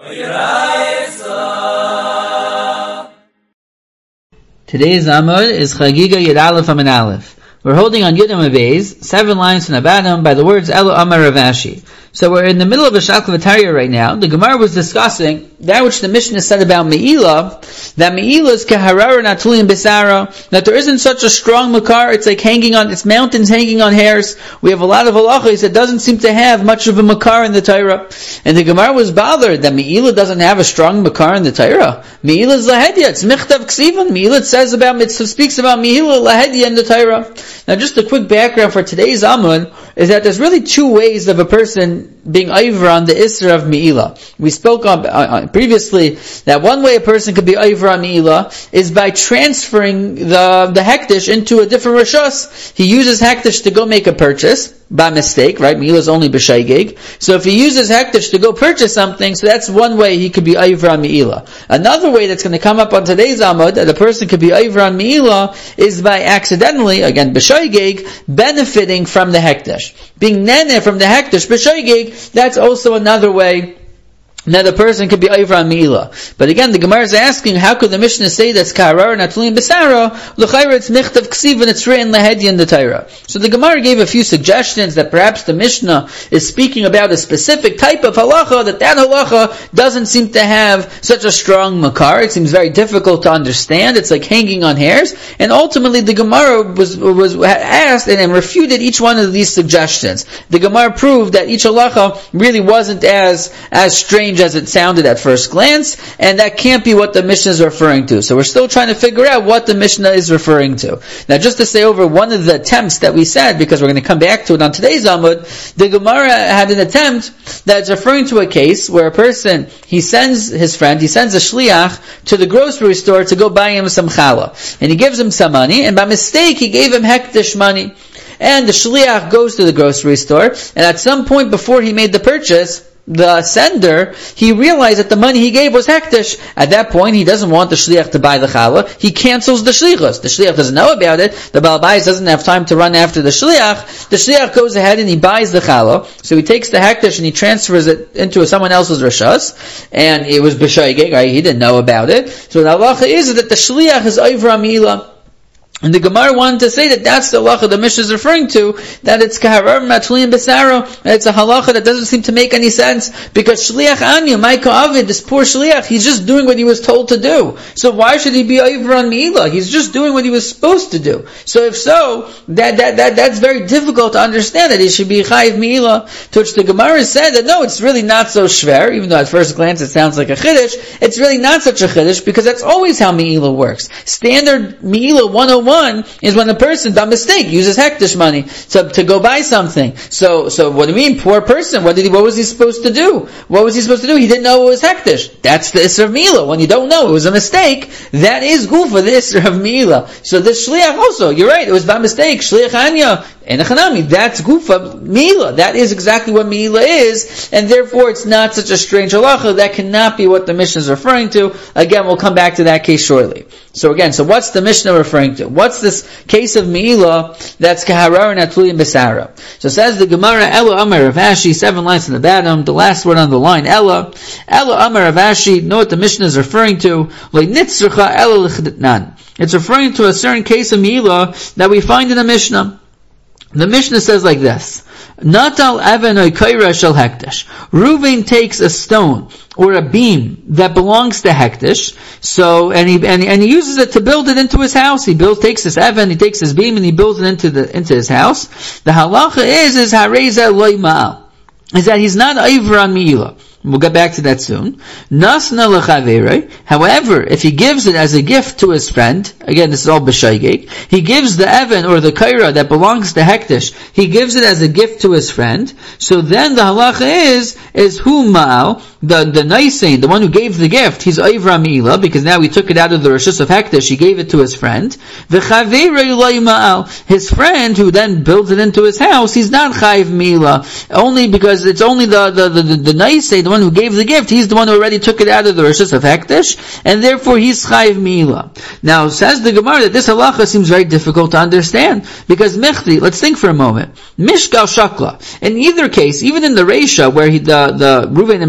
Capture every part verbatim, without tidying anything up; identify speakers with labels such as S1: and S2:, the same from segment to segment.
S1: Today's Amud is Chagiga Yud Aleph Amud Aleph. We're holding on Yud Amud Beis, seven lines from the bottom, by the words Elo Amar Rav Ashi. So we're in the middle of a Shaklavataria right now. The Gemara was discussing that which the Mishnah said about Me'ilah, that Me'ilah is Keharara Natulin Besara, that there isn't such a strong makar, it's like hanging on, it's mountains hanging on hairs. We have a lot of halachas that doesn't seem to have much of a makar in the Torah. And the Gemara was bothered that Me'ilah doesn't have a strong makar in the Torah. Me'ilah is Lahedya, it's Michtav Ksivan. Me'ilah says about, it speaks about Me'ilah Lahedya in the Torah. Now just a quick background for today's Amud is that there's really two ways of a person being over on the Isra of Me'ilah. We spoke on, uh, previously that one way a person could be over on Me'ilah is by transferring the the hektish into a different rishus. He uses hektish to go make a purchase by mistake, right? Me'ilah is only b'shaygig. So if he uses hektish to go purchase something, so that's one way he could be over on Me'ilah. Another way that's going to come up on today's Amud that a person could be over on Me'ilah is by accidentally, again b'shaygig, benefiting from the hektish. Being nene from the hektish b'shaygig, that's also another way that a person could be over on Me'ilah. But again, the Gemara is asking, how could the Mishnah say that's Ka'arar Natulin Besara? L'chayra it's Michtav Ksiv and it's written Lahedi in the Torah. So the Gemara gave a few suggestions that perhaps the Mishnah is speaking about a specific type of halacha, that that halacha doesn't seem to have such a strong makar. It seems very difficult to understand. It's like hanging on hairs. And ultimately the Gemara was, was asked and, and refuted each one of these suggestions. The Gemara proved that each halacha really wasn't as, as strange as it sounded at first glance, and that can't be what the Mishnah is referring to. So we're still trying to figure out what the Mishnah is referring to. Now just to say over one of the attempts that we said, because we're going to come back to it on today's Amud, the Gemara had an attempt that's referring to a case where a person, he sends his friend, he sends a shliach to the grocery store to go buy him some challah. And he gives him some money, and by mistake he gave him hektish money. And the shliach goes to the grocery store, and at some point before he made the purchase, the sender, he realized that the money he gave was hektish. At that point, he doesn't want the shliach to buy the challah. He cancels the shlichus. The shliach doesn't know about it. The Baal Bayis doesn't have time to run after the shliach. The shliach goes ahead and he buys the challah. So he takes the hektish and he transfers it into someone else's rishas. And it was b'shaygeg, right? He didn't know about it. So the halacha is that the shliach is over Me'ilah. And the Gemara wanted to say that that's the halacha the Mishnah is referring to, that it's kaharar matulin besaro, that it's a halacha that doesn't seem to make any sense, because shliach anya, Maika Avid, this poor shliach, he's just doing what he was told to do. So why should he be over on Me'ilah? He's just doing what he was supposed to do. So if so, that that that that's very difficult to understand, that he should be chayiv Me'ilah. To which the Gemara said that no, it's really not so shver, even though at first glance it sounds like a chiddush, it's really not such a chiddush, because that's always how Me'ilah works. Standard Me'ilah one oh one is when a person, by mistake, uses hektish money to, to go buy something. So, so what do you mean, poor person? What did he, what was he supposed to do? What was he supposed to do? He didn't know it was hektish. That's the Isra of Me'ilah. When you don't know it was a mistake, that is good for the Isra of Me'ilah. So this shliach also, you're right, it was by mistake. Shliach anya, enachanami, that's gufa Me'ilah. That is exactly what Me'ilah is, and therefore it's not such a strange halacha. That cannot be what the Mishnah is referring to. Again, we'll come back to that case shortly. So again, so what's the Mishnah referring to? What's this case of Me'ilah that's kaharar natulin besara? So says the Gemara, Elo Amar Rav Ashi, seven lines in the bottom, the last word on the line, Elo. Elo Amar Rav Ashi, know what the Mishnah is referring to? Le'nitzrucha elo l'chiditnan. It's referring to a certain case of Me'ilah that we find in the Mishnah. The Mishnah says like this: Natal Evan Oikaira Shel Hektish. Reuven takes a stone or a beam that belongs to Hektish, so and he and, and he uses it to build it into his house. He builds, takes this Evan, he takes his beam and he builds it into the into his house. The halacha is is Hareza Loy Ma'al, is that he's not over on Me'ilah. We'll get back to that soon. Nasna l'chaverei. However, if he gives it as a gift to his friend, again, this is all b'shaygeg, he gives the Evan or the kaira that belongs to Hektish, he gives it as a gift to his friend, so then the halacha is, is hu ma'al, the, the naisein, the one who gave the gift, he's Ayvra Me'ilah, because now he took it out of the Rishus of Hektish, he gave it to his friend. V'chaverei loy ma'al. His friend, who then builds it into his house, he's not chayiv Me'ilah, only because it's only the, the, the, the, the naisein, the one who gave the gift, he's the one who already took it out of the Rishus of Hektish, and therefore he's chayiv Me'ilah. Now, says the Gemara that this halacha seems very difficult to understand, because Mechti, let's think for a moment, Mishgal Shakla, in either case, even in the Reisha, where he, the, the Reuven himself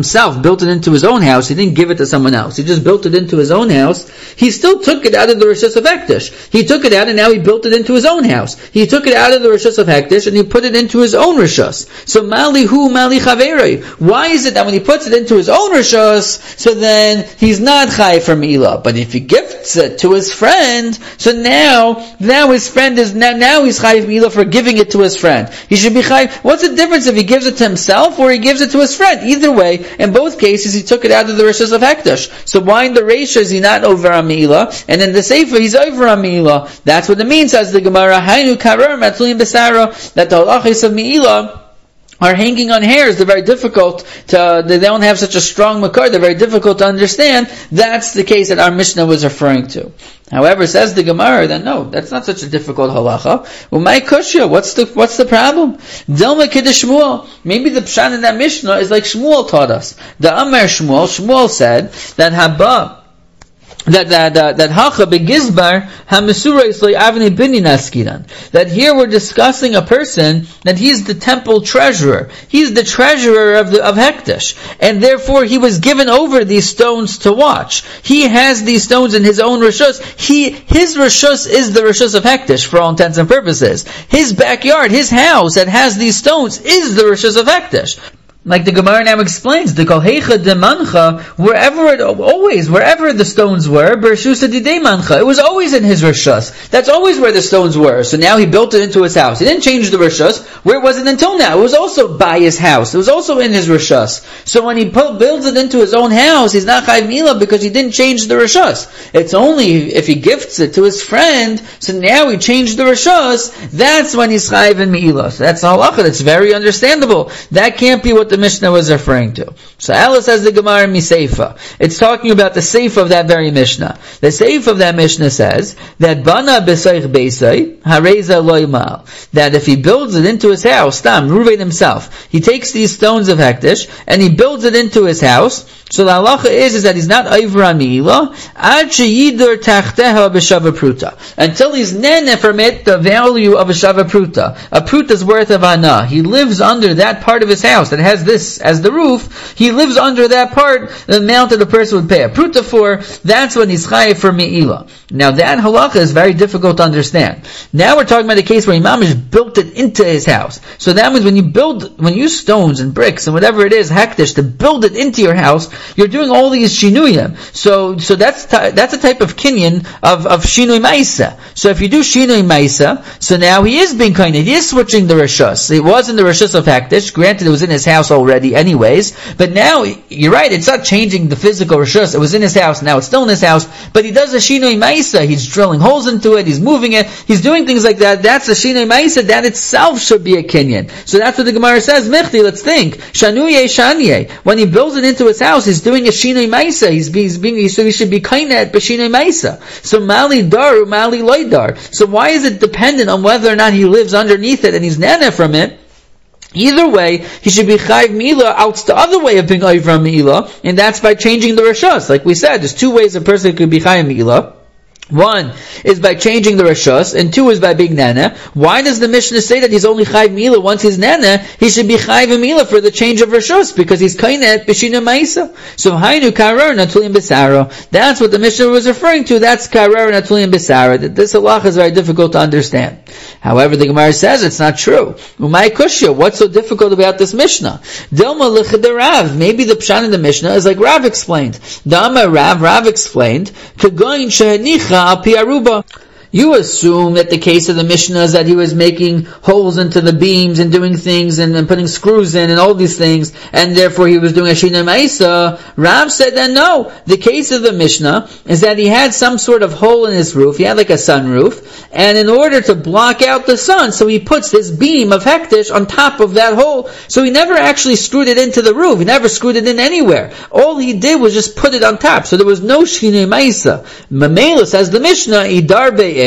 S1: built it into his own house, he didn't give it to someone else, he just built it into his own house, he still took it out of the Rishus of Hektish. He took it out and now he built it into his own house. He took it out of the Rishus of Hektish and he put it into his own Rishus. So Mali hu Mali Chaverei. Why is it that when he puts it into his own Rishus, so then he's not Chai for Milah? But if he gifts it to his friend, so now, now his friend is, now, now he's Chai for Milah for giving it to his friend. He should be Chai. What's the difference if he gives it to himself or he gives it to his friend? Either way, in both cases, he took it out of the Rishus of Hektish. So why in the Reisha is he not over on Milah? And in the Sefer, he's over on Milah. That's what it means, says the Gemara, Hainu karar matluim besara, that the halachis of Milah are hanging on hairs. They're very difficult to, they don't have such a strong makar, they're very difficult to understand. That's the case that our Mishnah was referring to. However, says the Gemara that no, that's not such a difficult halacha. Well, my kushya, what's the, what's the problem? Dilma kiddush Shmuel. Maybe the pshat in that Mishnah is like Shmuel taught us. The Amar Shmuel, Shmuel said that Haba, that that that, that hacha begizbar hamisura islay avnei binyan askiran. That here we're discussing a person that he's the temple treasurer. He's the treasurer of the of Hektish, and therefore he was given over these stones to watch. He has these stones in his own rishus. He his rishus is the rishus of Hektish for all intents and purposes. His backyard, his house that has these stones is the rishus of Hektish. Like the Gemara now explains, the Kolhecha de Mancha, wherever it, always, wherever the stones were, Bershusa Didei Mancha, it was always in his Rishus. That's always where the stones were. So now he built it into his house. He didn't change the Rishus. Where was it until now? It was also by his house. It was also in his Rishus. So when he pu- builds it into his own house, he's not Chayv Milah because he didn't change the Rishus. It's only if he gifts it to his friend, so now he changed the Rishus, that's when he's Chayv in Milah. So that's a halacha. That's very understandable. That can't be what the Mishnah was referring to. So Allah says the Gemara Miseifa. It's talking about the Seif of that very Mishnah. The Seif of that Mishnah says that Bana b'seich beisai hareza loimal. That if he builds it into his house, Stam Ruvain himself, he takes these stones of Hektish and he builds it into his house. So the halacha is, is that he's not over on Mi'ilah ad sheyidur tachteha b'shava pruta, until he's nene from it the value of a shava pruta. A pruta's worth of ana. He lives under that part of his house that has this as the roof. He lives under that part, the amount that the person would pay a pruta for. That's when he's chayiv for Mi'ilah. Now that halacha is very difficult to understand. Now we're talking about a case where Imamish built it into his house. So that means when you build, when you use stones and bricks and whatever it is, hektish, to build it into your house, you're doing all these shinuyim. So, so that's t- that's a type of kinyan of, of shinui maisa. So if you do shinui maisa, so now he is being kind of, he is switching the rishus. It was in the rishus of hektish. Granted, it was in his house already anyways, but now, you're right, it's not changing the physical rishus. It was in his house, now it's still in his house, but he does a shinui maisa. He's drilling holes into it, he's moving it, he's doing things like that. That's a shinui maisa. That itself should be a kinyan. So that's what the Gemara says. Michti, let's think. Shanuye shanye. When he builds it into his house, he's doing a shinui maisa. He's, he's being, so he should be kainet b'shinui maisa. So mali dar, mali loydar. So why is it dependent on whether or not he lives underneath it and he's nana from it? Either way, he should be chayv milah out the other way of being over milah, and that's by changing the rishus. Like we said, there's two ways a person could be chayv milah. One is by changing the rishus, and two is by being nana. Why does the Mishnah say that he's only chayv milah once he's nana? He should be chayv milah for the change of rishus, because he's kainet b'shina ma'isa. So hainu karar natulim b'sara. That's what the Mishnah was referring to. That's karar natulim b'sara. This halacha is very difficult to understand. However, the Gemara says it's not true. Umay kushya, what's so difficult about this Mishnah? Dilma l'chid Rav. Maybe the pshan in the Mishnah is like Rav explained. Dama Rav, Rav explained, kagoyin shehanicha al pi aruba. You assume that the case of the Mishnah is that he was making holes into the beams and doing things and, and putting screws in and all these things, and therefore he was doing a shinui maisa. Rav said that no, the case of the Mishnah is that he had some sort of hole in his roof. He had like a sunroof, and in order to block out the sun, so he puts this beam of hektish on top of that hole. So he never actually screwed it into the roof. He never screwed it in anywhere. All he did was just put it on top. So there was no shinui maisa. Mamela says the Mishnah, idar be'e.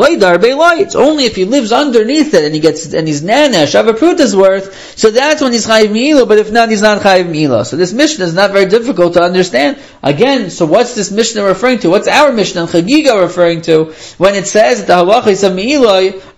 S1: It's only if he lives underneath it and he gets and he's nana shavapruta's worth, so that's when he's chayiv milah. But if not, he's not chayiv milah. So this Mishnah is not very difficult to understand. Again, so what's this Mishnah referring to? What's our Mishnah and Chagiga referring to when it says that the halachis of milah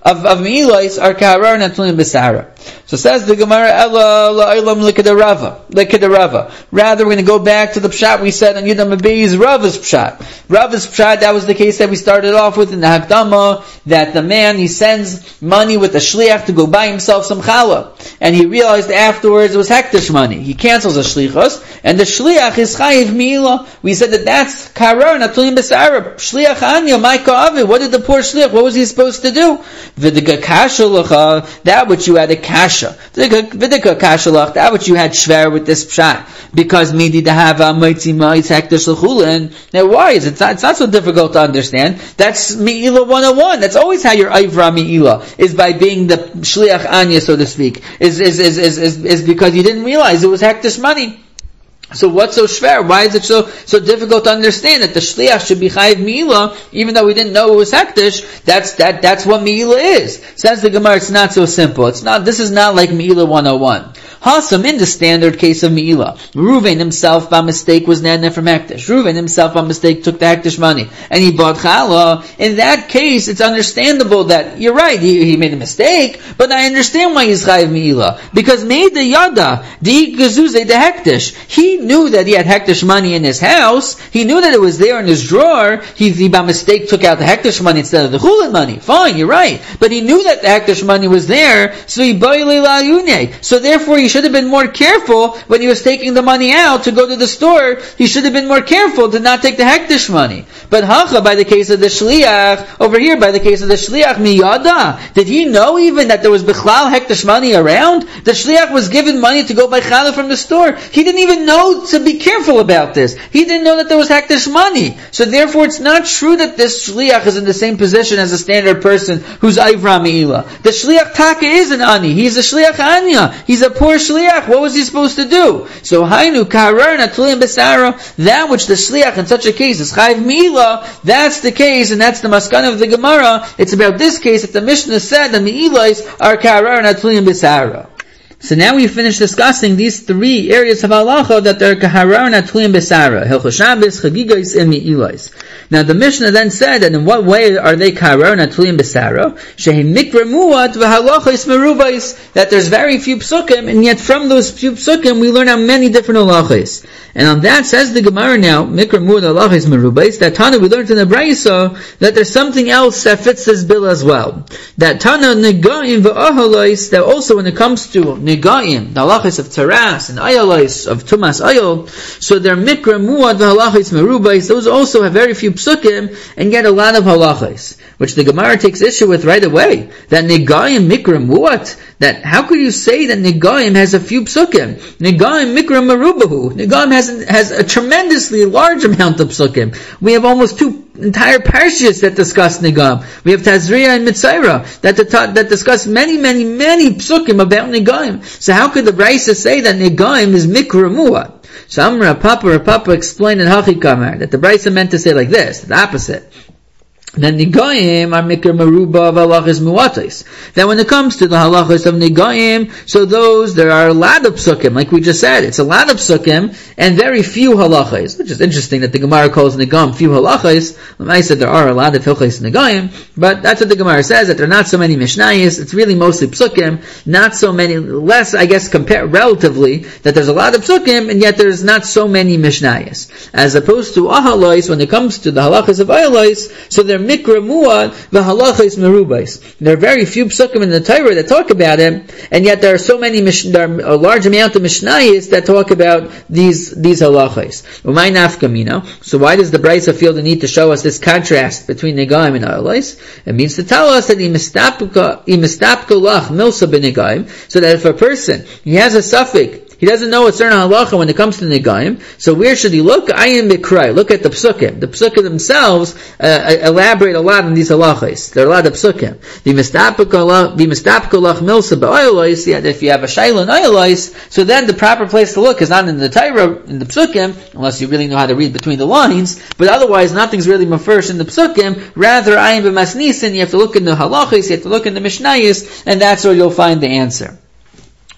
S1: of, of Me'ilos are Kaharar Natulim B'Sara. So says the Gemara, Ela La'ilam L'Kedarava. L'Kedarava. Rather, we're going to go back to the Pshat we said on Yudam Abay's Rava's Pshat. Rava's Pshat, that was the case that we started off with in the Hakdama, that the man, he sends money with the Shliach to go buy himself some challah. And he realized afterwards it was hektish money. He cancels the Shlichos, and the Shliach is Chayiv Mi'ila. We said that that's Karar Natulim B'Sara. Shliach Anya, my Ka'avi. What did the poor Shliach, what was he supposed to do? V'dika kasha l'cha, that which you had a kasha. V'dika kasha l'cha, that which you had shver with this pshat. Because midi dahava moitzi moitz hektish l'chulin. Now why is it? It's not, it's not so difficult to understand. That's Mi'ila one oh one. That's always how your Ivra Mi'ila is, by being the Shliach Anya, so to speak. Is, is, is, is, is, is because you didn't realize it was hektish money. So what's so shver? Why is it so so difficult to understand that the shliach should be chayiv mi'ila, even though we didn't know it was hektish? That's that that's what mi'ila is. Says the Gemara, it's not so simple. It's not. This is not like mi'ila one oh one. Hasam, in the standard case of mi'ila, Reuven himself by mistake was nana from hektish. Reuven himself by mistake took the hektish money and he bought challah. In that case, it's understandable that you're right. He, he made a mistake, but I understand why he's chayiv mi'ila, because made the yada the gazuze the hektish. He knew that he had hektish money in his house. He knew that it was there in his drawer. He, he by mistake took out the hektish money instead of the chulin money. Fine, you're right. But he knew that the hektish money was there, so he boile la yune. So therefore, he should have been more careful when he was taking the money out to go to the store. He should have been more careful to not take the hektish money. But hacha, by the case of the shliach, over here by the case of the shliach miyada, did he know even that there was bichlal hektish money around? The shliach was given money to go buy challah from the store. He didn't even know to be careful about this. He didn't know that there was hektish money. So therefore it's not true that this shliach is in the same position as a standard person who's Ivra Me'ila. The shliach taka is an ani. He's a shliach anya. He's a poor shliach. What was he supposed to do? So hainu karar natulim besara, that which the shliach in such a case is chayv Me'ila, that's the case, and that's the maskana of the Gemara. It's about this case that the Mishnah said that Me'ilais are karar natulim besara. So now we finish discussing these three areas of halacha that are kaharar natulim besara, hilchos Shabbos, chagigos, and mi'ilos. Now the Mishnah then said that in what way are they kaharar natulim besara? Shehi mikra muat v'halachos merubais, that there's very few psukim, and yet from those few psukim we learn how many different halachos. And on that says the Gemara now, mikra muat halachos merubais, that Tana we learned in the Brayso that there's something else that fits this bill as well. That Tana negaim v'ahalais, that also when it comes to Negaim, the halachas of taras and ayalais of tumas ayol, so they're mikra muad v'halachas merubais. Those also have very few psukim and yet a lot of halachas, which the Gemara takes issue with right away. That negaim mikra muad. That how could you say that negaim has a few psukim? Negaim mikra merubahu. Negaim has has a tremendously large amount of psukim. We have almost two entire parshas that discuss Negaim. We have Tazria and Mitzaira that that discuss many, many, many psukim about Negaim. So how could the Brayso say that Negaim is mikra muad? So Amra Papa Papa explained in Hachikamar that the Brayso meant to say like this, the opposite. Then Negaim are mikra meruba of halachas muatais. Then when it comes to the halachas of Negaim, so those, there are a lot of psukim, like we just said, it's a lot of psukim, and very few halachas, which is interesting that the Gemara calls Negaim few halachas. I said there are a lot of hilchos Negaim, but that's what the Gemara says, that there are not so many mishnayos, it's really mostly psukim, not so many, less, I guess, compare relatively, that there's a lot of psukim, and yet there's not so many mishnayos. As opposed to ahalais, when it comes to the halachas of ahalais, so they're mikra muad v'halachos merubais. There are very few psukim in the Torah that talk about it, and yet there are so many, there are a large amount of mishnayos that talk about these these halachos. Umay nafkamina. So why does the Brayso feel the need to show us this contrast between negaim and halachos? It means to tell us that imistapka lach milsa b'negaim, so that if a person he has a suffix, he doesn't know a certain halacha when it comes to negaim. So where should he look? Ayin mikrai. Look at the psukim. The psukim themselves uh, elaborate a lot on these halachas. There are a lot of psukim. If you have a shayla and ayalais, so then the proper place to look is not in the Torah, in the psukim, unless you really know how to read between the lines. But otherwise, nothing's really mafresh in the psukim. Rather, ayin b'masnisin. You have to look in the halachas. You have to look in the mishnayos, and that's where you'll find the answer.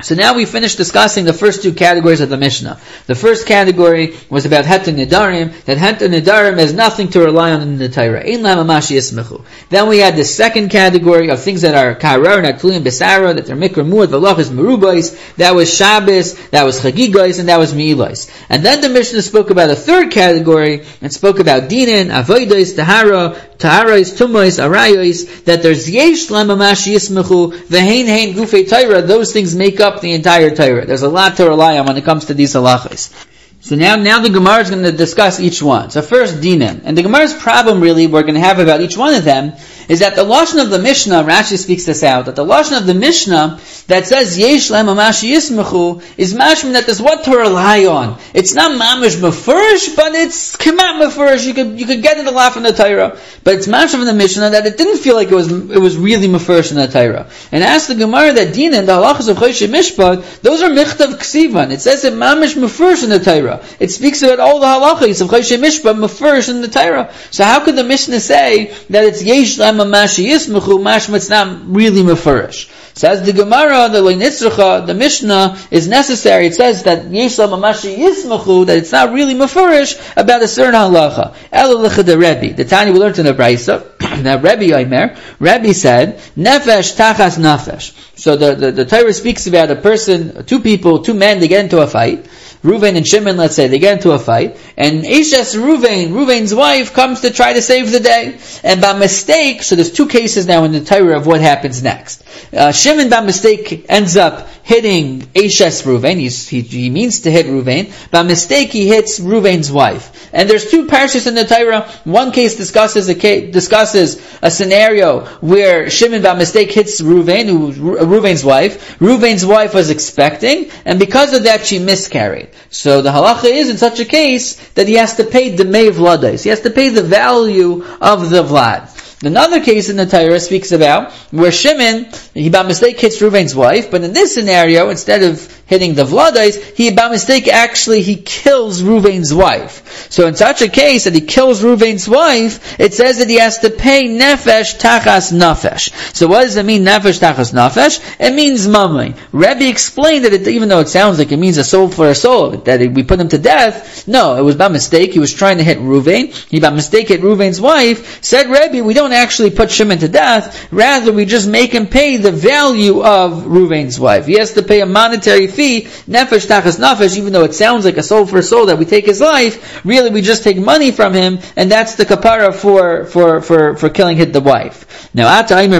S1: So now we finished discussing the first two categories of the Mishnah. The first category was about Het Nidarim, that Het Nidarim has nothing to rely on in the Torah. Ein lahem mamash yismechu. Then we had the second category of things that are Karar, not Tluim Besara, that are Mikra Muad, Velachas Merubais, that was Shabbos, that was Chagigos, and that was Me'ilos. And then the Mishnah spoke about a third category, and spoke about Dinin, Avodos, Tahara, Taharais, Tumois, Arayos, that there's Yesh lahem mamash yismechu, Vehein Hein Gufei Torah, those things make up the entire Torah. There's a lot to rely on when it comes to these halachas. So now, now the Gemara is going to discuss each one. So first, Dinim. And the Gemara's problem really we're going to have about each one of them is that the Lashon of the Mishnah, Rashi speaks this out, that the Lashon of the Mishnah that says, Yesh lahem mamash yismechu, is mashman that there's what to rely on. It's not mamash mefurish, but it's kemat mefurish. You could, you could get it a lot from the Torah. But it's mashman from the Mishnah that it didn't feel like it was, it was really mefurish in the Torah. And ask the Gemara that Dinim, the halachas of Choshe Mishpat, those are michtav ksivan. It says it mamash mefurish in the Torah. It speaks about all the halachas of Choshe Mishpat mefurish in the Torah. So how could the Mishnah say that it's yesh lahem mamash yismechu, mashma it's not really mefurish? Says the Gemara, the Leinitzracha, the Mishnah is necessary. It says that yesh lahem mamash yismechu, that it's not really mefurish about a certain halacha. Ela l'chada Rebbe. The Tanya we learned in the Brisa. Now Rebbe Omer, Rebbe said, nefesh tachas nefesh. So the, the, the Torah speaks about a person, two people, two men, they get into a fight. Reuven and Shimon, let's say, they get into a fight, and Eshes Reuven, Reuven's wife, comes to try to save the day. And by mistake, so there's two cases now in the Torah of what happens next. Uh, Shimon by mistake ends up hitting Eshes Reuven, He's, he, he means to hit Reuven, by mistake he hits Reuven's wife. And there's two parashas in the Torah. One case discusses a case, discusses a scenario where Shimon by mistake hits Reuven, who Reuven's wife. Reuven's wife was expecting, and because of that she miscarried. So the halacha is in such a case that he has to pay the mei vladais. He has to pay the value of the vlad. Another case in the Torah speaks about where Shimon, he by mistake hits Reuven's wife, but in this scenario, instead of hitting the vladais, he by mistake actually he kills Reuven's wife. So in such a case that he kills Reuven's wife, it says that he has to pay nefesh tachas nefesh. So what does it mean, nefesh tachas nefesh? It means mamay. Rebbe explained that it, even though it sounds like it means a soul for a soul, that it, we put him to death, no, it was by mistake. He was trying to hit Reuven. He by mistake hit Reuven's wife. Said Rebbe, we don't actually put Shimon to death, rather we just make him pay the value of Reuven's wife. He has to pay a monetary fee, nefesh tachas nefesh, even though it sounds like a soul for a soul that we take his life, really we just take money from him, and that's the kapara for, for, for, for killing hit the wife. Now, how do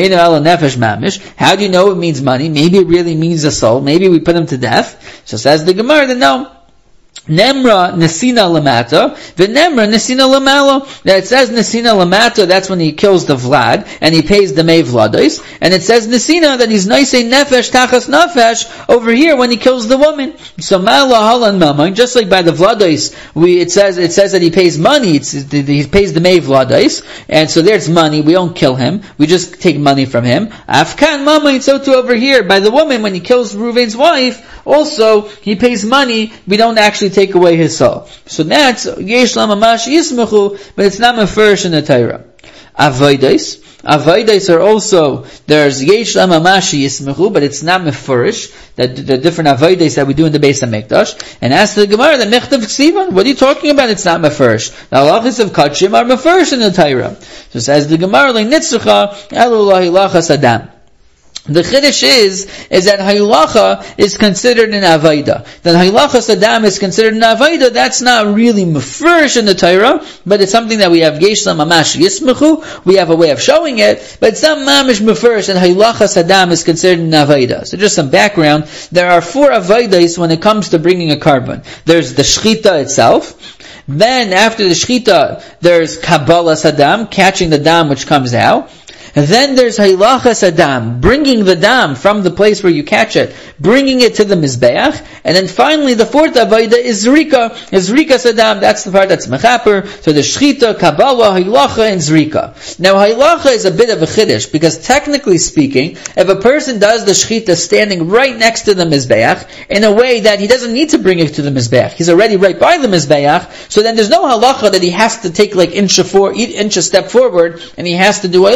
S1: you know it means money? Maybe it really means a soul. Maybe we put him to death. So says the Gemara that no. Nemra Nesina Lamata, the Nemra Nesina Lamala. That it says Nesina Lamata, that's when he kills the Vlad, and he pays the Mei Vlados. And it says Nesina, that he's Noisei Nefesh Tachas Nefesh, over here when he kills the woman. So Mala Halan Mamon, just like by the Vlados, we, it says, it says that he pays money, it's, he pays the Mei Vlados, and so there's money, we don't kill him, we just take money from him. Afkan Mamon, so too over here, by the woman, when he kills Reuven's wife, also, he pays money, we don't actually take away his soul. So that's yesh lahem mamash yismechu, but it's not mefurish in the Torah. Avodos, avodos are also, there's yesh lahem mamash yismechu, but it's not mefurish. The, the different avodos that we do in the Beis HaMikdash. And ask the Gemara, the mechtav ksivan, what are you talking about? It's not mefurish. The halachas of kachim are mefurish in the Torah. So says the Gemara, le'nitzrucha elu lahilachas adam. The chiddush is, is that Haylacha is considered an Avaida. That Haylacha Saddam is considered an Avaida, that's not really mefurish in the Torah, but it's something that we have Yesh lahem mamash yismechu, we have a way of showing it, but it's not mamish mefurish, and Haylacha Saddam is considered an Avaida. So just some background, there are four Avaidas when it comes to bringing a carbon. There's the Shchita itself, then after the Shchita, there's Kabbalah Saddam, catching the dam which comes out, and then there's Hailachas Adam, bringing the dam from the place where you catch it, bringing it to the Mizbeach, and then finally the fourth Avaida is Zrika. Is Zrika Sadam, that's the part that's Mechaper, so the Shchita, Kabbalah, Hailacha, and Zrika. Now Hailacha is a bit of a chiddush, because technically speaking, if a person does the Shchita standing right next to the Mizbeach, in a way that he doesn't need to bring it to the Mizbeach, he's already right by the Mizbeach, so then there's no Halacha that he has to take like inch a, four, inch a step forward, and he has to do Hailacha.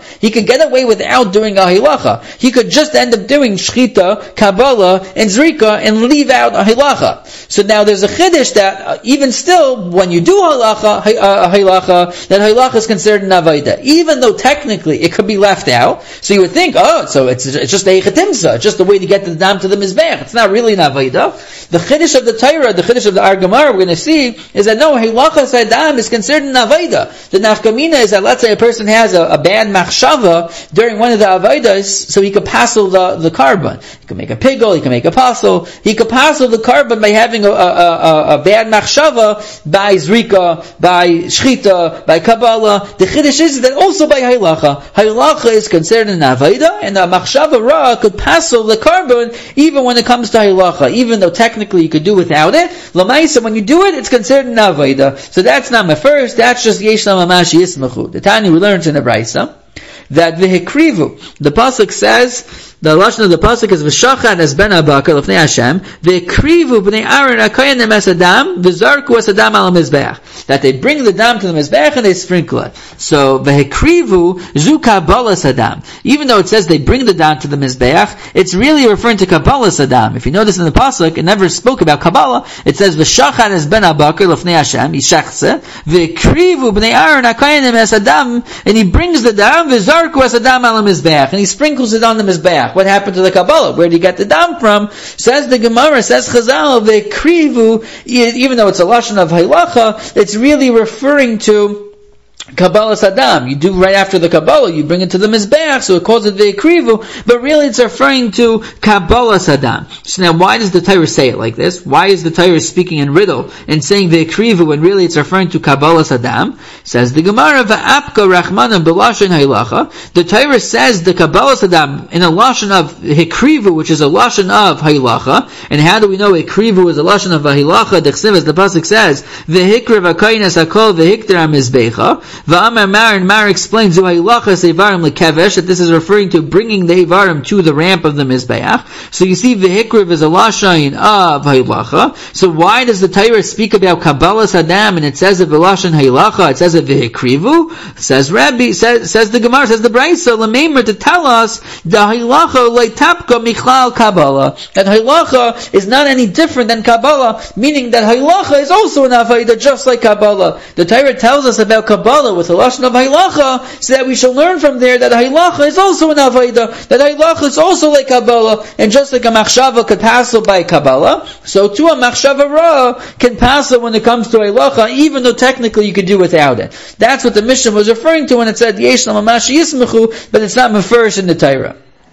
S1: he could get away without doing a halacha. He could just end up doing shchita, kabbalah, and zrika, and leave out a halacha. So now there's a chiddush that uh, even still, when you do halacha, uh, halacha, that halacha is considered an avodah, even though technically it could be left out. So you would think, oh, so it's, it's just a chetimsa, it's just a way to get the dam to the mizbech. It's not really an avodah. The chiddush of the Torah, the chiddush of the Argamar, we're going to see is that no, halacha sadam is considered an avodah. The nafkamina is that let's say a person has a, a bad machshava during one of the avodas, so he could passel the the carbon. He could make a pigel, he could make a passel. He could passel the carbon by having a, a, a, a bad machshava by zrika, by shchita, by kabbalah. The chiddush is that also by halacha. Halacha is considered an avodah, and a machshava ra could passel the carbon even when it comes to halacha, even though technically you could do without it. Lamaisa, when you do it, it's considered an avodah. So that's not my first, that's just yesh la mamash yismachu. The Tanya we learned in the Brisa that v'hekrivu, the pasuk says, the lashon of the pasuk is v'shachan es ben abakar l'fnei Hashem v'hekrivu b'nei Aaron akayanim es adam v'zarku es adam al mizbeach, that they bring the dam to the mizbeach and they sprinkle it. So v'hekrivu zu kabbalah sadam. Even though it says they bring the dam to the mizbeach, it's really referring to kabbalah sadam. If you notice in the pasuk, it never spoke about kabbalah. It says v'shachan es ben abakar l'fnei Hashem yishachse v'hekrivu b'nei Aaron akayanim es adam, and he brings the dam v'zarku es adam al mizbeach, and he sprinkles it on the mizbeach. What happened to the Kabbalah? Where did you get the dam from? Says the Gemara, says Chazal, the krivu, even though it's a lashon of halacha, it's really referring to Kabbalah Sadam. You do right after the Kabbalah, you bring it to the Mizbeach, so it calls it Ve'ekrivu, but really it's referring to Kabbalah Sadam. So now why does the Torah say it like this? Why is the Torah speaking in riddle and saying Ve'ekrivu when really it's referring to Kabbalah Sadam? Says the Gemara, Va'apka Rachmanan B'Lashon Haylacha. The Torah says the Kabbalah Sadam in a Lashon of Hekrivu, which is a Lashon of Haylacha. And how do we know Hekrivu is a Lashon of Haylacha? The Chsiv, as the Pasuk says, Ve'hikriv HaKainas HaKol Ve'hikter HaMizbecha. V'amar Mar, and Mar explains that this is referring to bringing the Hevarim to the ramp of the Mizbeach. So you see, V'hikriv is a Lashon of Haylacha. So why does the Torah speak about Kabbalah Sadam and it says it V'lashon Haylacha, it says it V'hikrivu? Says Rabbi, says, says the Gemara, says the Brisa, L'meimer, to tell us, the Haylacha Leitapka Michlal Kabbalah. That Haylacha is not any different than Kabbalah, meaning that Haylacha is also an Avodah, just like Kabbalah. The Torah tells us about Kabbalah with a lashon of Haylacha, so that we shall learn from there that Haylacha is also an Avodah, that Haylacha is also like Kabbalah, and just like a Machshava could passel by Kabbalah, so too a Machshava Ra can passel when it comes to Haylacha, even though technically you could do without it. That's what the Mishnah was referring to when it said Yesh la mamash yismechu, but it's not mefurish in the Torah.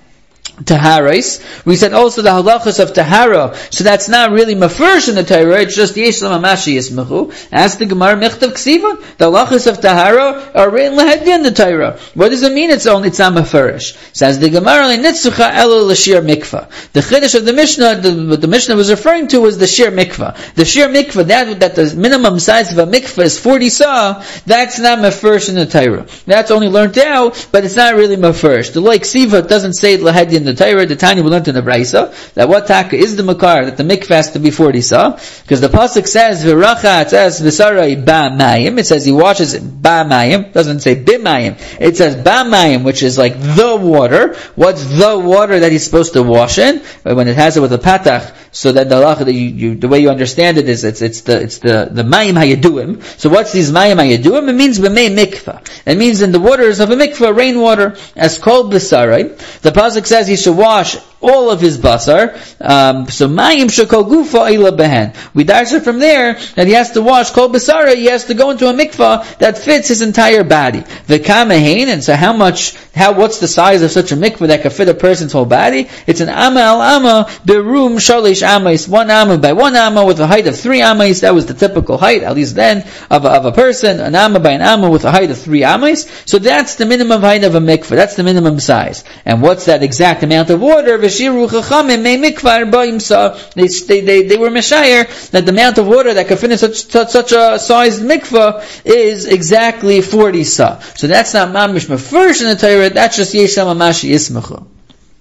S1: Taharais. We said also the halachas of Tahara, so that's not really mafurish in the Torah, it's just Yesh la mamash yismechu. Ask the Gemara Mechtav Ksiva, the halachas of Tahara are written lahedya in the Torah. What does it mean it's only, it's not mafurish? Says the Gemara, Nitzucha elo l'shir mikvah. The chiddush of the Mishnah, the, what the Mishnah was referring to was the shir mikvah. The shir mikvah, that, that the minimum size of a mikvah is forty sah, that's not mafurish in the Torah. That's only learned out, but it's not really mafurish. The like Ksiva doesn't say it lahedya in the Torah. The Tanya we learned in the Brisa that what taka is the makar, that the mikvah has to be forty sah, because the pasuk says v'racha, it says v'sarai ba mayim, it says he washes ba mayim, doesn't say bimayim, it says ba mayim, which is like the water. What's the water that he's supposed to wash in? When it has it with a patach, so that the halacha, you, you, the way you understand it is it's it's the it's the the mayim hayaduim. So what's these mayim hayaduim? It means b'mei mikvah. It means in the waters of a mikvah, rainwater. As called b'sarai, the pasuk says he should wash all of his basar. Um, so mayim shekol gufa ila behen. We darsha from there that he has to wash kol basara. He has to go into a mikvah that fits his entire body. V'kamehin, and so how much? How? What's the size of such a mikvah that can fit a person's whole body? It's an amma al amma berum shalish amais. One amma by one amma with a height of three amais. That was the typical height, at least then, of a, of a person. An amma by an amma with a height of three amais. So that's the minimum height of a mikvah. That's the minimum size. And what's that exact amount of water? V'shiru chachamim mei mikvar ba'im sa. They they they were meshayir that the amount of water that could fit in such such, such a sized mikvah is exactly forty sa. So that's not mamish mefurish in the Torah. That's just yesh la mamash yismechu.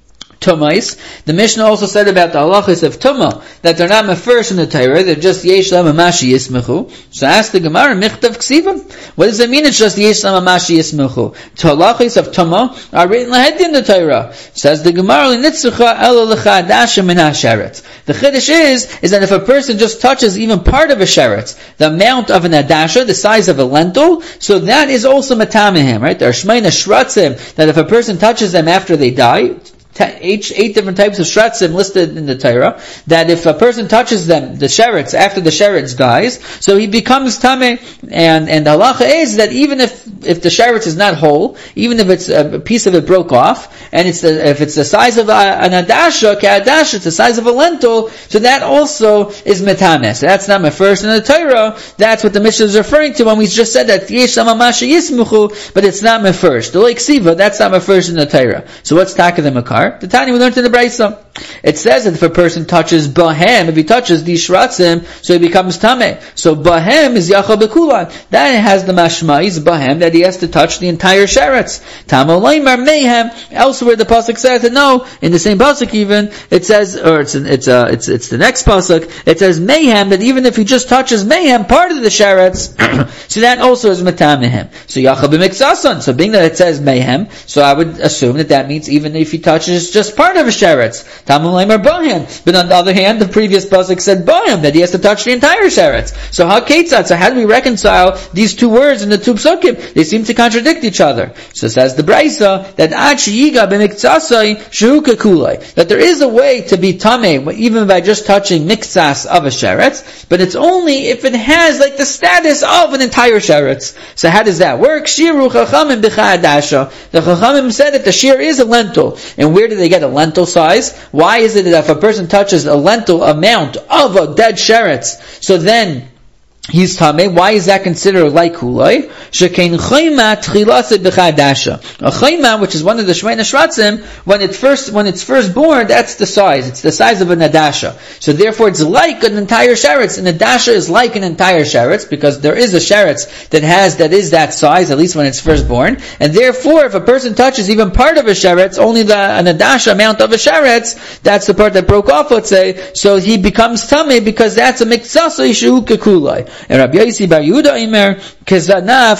S1: tumais. The Mishnah also said about the halachas of tumah, that they're not mefurish in the Torah, they're just yesh lam amashi yismechu. So ask the Gemara, michtav ksiva. What does it mean it's just yesh lam amashi yismechu? The halachas of tumah are written lahedi in the Torah. Says the Gemara, l'nitzrucha ela lecha adasha min ha-sheretz. The chiddush is, is that if a person just touches even part of a sheretz, the amount of an adasha, the size of a lentil, so that is also matamehim, right? There are shmeina shratzim, that if a person touches them after they die, Eight, eight different types of shratzim listed in the Torah, that if a person touches them, the sheretz, after the sheretz dies, so he becomes tameh, and, and the halacha is that even if, if the sheretz is not whole, even if it's a piece of it broke off, and it's the, if it's the size of a, an adasha, ka'adash, it's the size of a lentil, so that also is metameh. So that's not my first in the Torah, that's what the Mishnah is referring to when we just said that yesh lamamasha yismuchu, but it's not my first. The like siva, that's not my first in the Torah. So what's taka the makar? The Tanya we learned in the Brayso. It says that if a person touches bahem, if he touches these shratzim, so he becomes tameh. So bahem is yachal bekulan. That has the mashmais bahem that he has to touch the entire sheretz. Tamo leimar mehem. Elsewhere the pasuk says that no, in the same pasuk even it says, or it's it's uh, it's it's the next pasuk. It says mehem that even if he just touches mehem, part of the sheretz, so that also is metamehem. So yachal b'miksason. So being that it says mehem, so I would assume that that means even if he touches just part of a sheretz. Tamulayim or Bohem. But on the other hand, the previous pasuk said Bohem, that he has to touch the entire sheretz. So how Ketzat? So how do we reconcile these two words in the two psukim? They seem to contradict each other. So says the Brayso, that Ad sheyiga b'miktsasai shehu kekulai. That there is a way to be tameh, even by just touching miktsas of a sheretz, but it's only if it has like the status of an entire sheretz. So how does that work? Shiru chachamim b'cha adasha. The chachamim said that the shir is a lentil. And where do they get a lentil size? Why is it that if a person touches a lentil amount of a dead sheretz, so then he's tameh? Why is that considered like kulai? Shekein chayma tchilasid b'chadasha. A chayma, which is one of the shmeina shratzim, when it first when it's first born, that's the size. It's the size of an adasha. So therefore, it's like an entire sheretz. An adasha is like an entire sheretz because there is a sheretz that has that is that size, at least when it's first born. And therefore, if a person touches even part of a sheretz, only the an adasha amount of a sheretz, that's the part that broke off. Let's say, so he becomes tameh because that's a miktsasa shehu kekulai. And Rabbi Yossi Bar Yehuda Imer Kezanav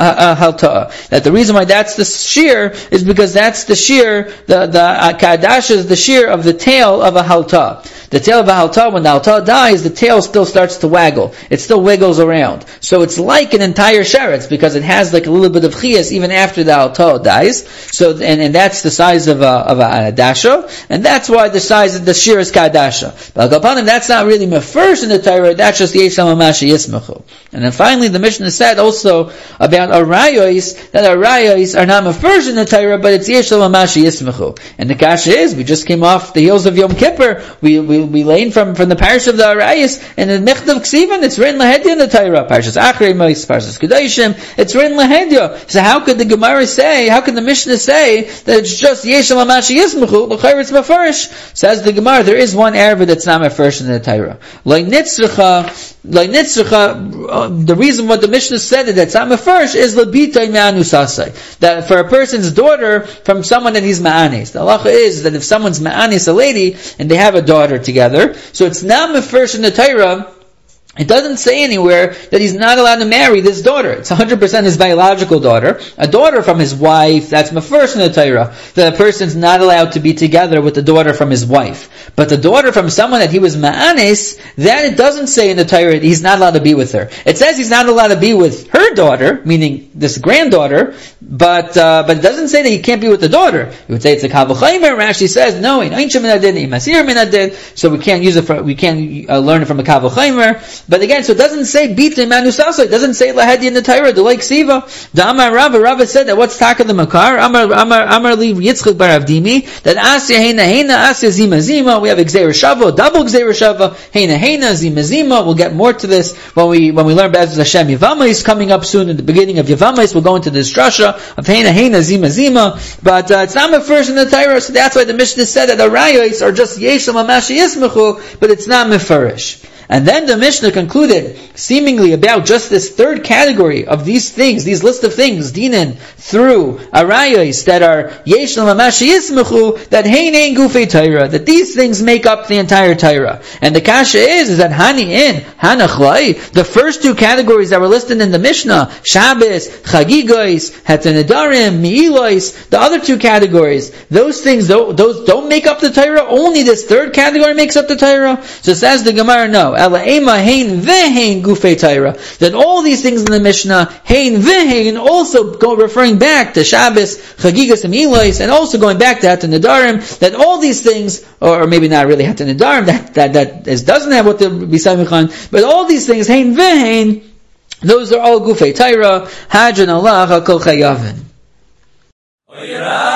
S1: Halta'a. That the reason why that's the shear is because that's the shear, the the uh, Kadash is the shear of the tail of a halta. The tail of a halta, when the halta dies, the tail still starts to waggle. It still wiggles around. So it's like an entire sheretz because it has like a little bit of chiyas even after the halta dies. So and, and that's the size of a of a adasha, and that's why the size of the shear is kadasha. But upon him, that's not really mefurish in the Torah. That's just yesh lamamasha yismechu. And then finally, the Mishnah said also about arayos that arayos are not mefurish in the Torah, but it's yesh lamamasha yismechu. And the kasha is we just came off the heels of Yom Kippur. We we we learned from from the parish of the arayos and the Mechtav Ksivan. It's written lahedya in the Torah. Parashas Achrei Mos, Parashas Kedoshim. It's written lahedya. So how could the Gemara say? How could the Mishnah say that it's just yesh lamamasha yismechu? L'chayr it's mefurish. Says the Gemara, there is one erva that's not mefurish in the Torah. Like nitzricha. Like nitzricha, uh, the reason what the Mishnah said that it's not mefurish is labitay me'anusasai. That for a person's daughter from someone that he's ma'anis. The halacha is that if someone's ma'anis a lady and they have a daughter together, so it's not mefurish in the Torah. It doesn't say anywhere that he's not allowed to marry this daughter. It's one hundred percent his biological daughter. A daughter from his wife, that's mefurish in the Torah. That a person's not allowed to be together with the daughter from his wife. But the daughter from someone that he was ma'anis, that it doesn't say in the Torah that he's not allowed to be with her. It says he's not allowed to be with her daughter, meaning this granddaughter, but uh, but it doesn't say that he can't be with the daughter. You would say it's a kavachaymer. Rashi says, no, so we can't use it for, we can't uh, learn it from a kavachaymer. But again, so it doesn't say bitay manusasa. It doesn't say lahedi in the Torah. The like siva. The Amar Rava. Rava said that what's taka the makar? Amar Amar Amar Li Yitzchak Bar Avdimi. That asya heina heina asya zima zima. We have gzeira shava, double gzeira shava. Heina heina zima zima. We'll get more to this when we when we learn Be'ez Hashem Yevamais coming up soon in the beginning of Yevamais. We'll go into this drasha of heina heina zima zima. But uh, it's not mefurish in the Torah, so that's why the Mishnah said that the rayos are just yesh lamamasha yismechu, but it's not mefurish. And then the Mishnah concluded, seemingly about just this third category of these things, these list of things, dinin, through arayos that are yesh l'mamash yismechu, that hein ein gufei Torah, that these things make up the entire Torah. And the kasha is, is that hani in, hanachlai, the first two categories that were listed in the Mishnah, Shabbos, Chagigos, Hatanadarim, Mi'ilos, the other two categories, those things, those don't make up the Torah, only this third category makes up the Torah. So says the Gemara, no, Ela hein vehein gufei Torah, that all these things in the Mishnah, hein vehein, also go referring back to Shabbos, Chagigos, and Mi'ilos, and also going back to Hatanadarim, that all these things, or maybe not really Hatanadarim, that, that, that is, doesn't have what the Bisamichan, but all these things, hein vehein, those are all gufei Torah, Hajjan Allah HaKol Chayavin.